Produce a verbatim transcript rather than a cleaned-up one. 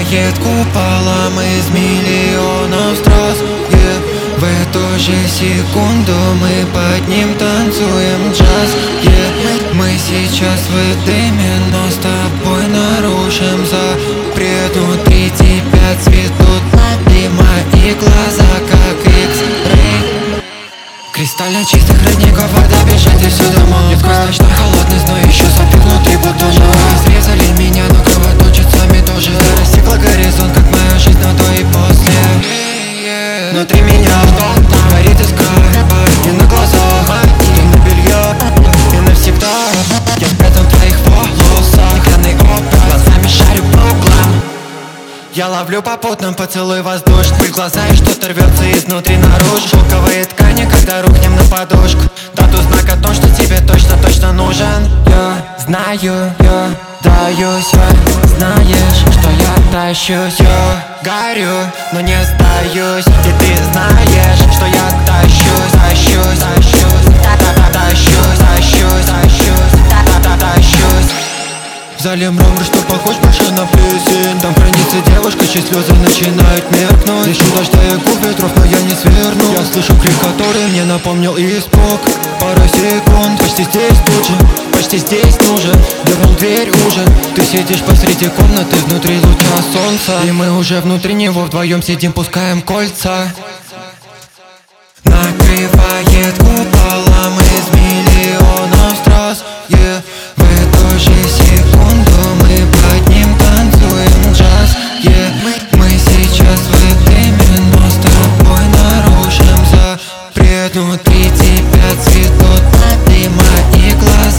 Накрывает куполом из миллионов страз, yeah. В эту же секунду мы под ним танцуем джаз, yeah. Мы сейчас в дыме, но с тобой нарушим запрет. Внутри тебя цветут плоды, мои глаза как X-Ray. Кристально чистых родников вода, бежать и все домой. Нет, сквозь ночной холодный зной, еще сопит внутри бутона. Срезали меня, но кровоточат сами тоже. Рассекла горизонт, как моя жизнь, но до и после. Внутри меня горит искра, и на глазах, и на белье, и навсегда. Я спрятан в твоих волосах, охранный образ, глазами шарю по углам. Я ловлю попутно поцелуй воздушный, пыль в глаза и что-то рвется изнутри наружу. Шелковые ткани, когда рухнем на подушку. Дату знак о том, что тебе точно-точно нужен. Я знаю, я даюсь, я знаешь, что я тащусь. Я горю, но не сдаюсь, и ты знаешь, что я тащусь, тащусь, тащусь, тащусь, тащусь, тащусь, тащусь. В зале мрамор, что похож больше на плесень. Там хранится девушка, чьи слезы начинают меркнуть. Дышу дождя и губ ветров, но я не сверну. Я слышу крик, который мне напомнил испуг. Пара секунд, почти здесь тут же, почти здесь нужен. Дернул дверь уже, ты сидишь посреди комнаты, внутри луча солнца. И мы уже внутри него вдвоем сидим, пускаем кольца. Накрывает куполом из миллионов страз, yeah. В эту же секунду мы под ним танцуем джаз, yeah. Мы сейчас в дыме, но с тобой нарушим запрет. Внутри тебя цветут плоды, мои глаза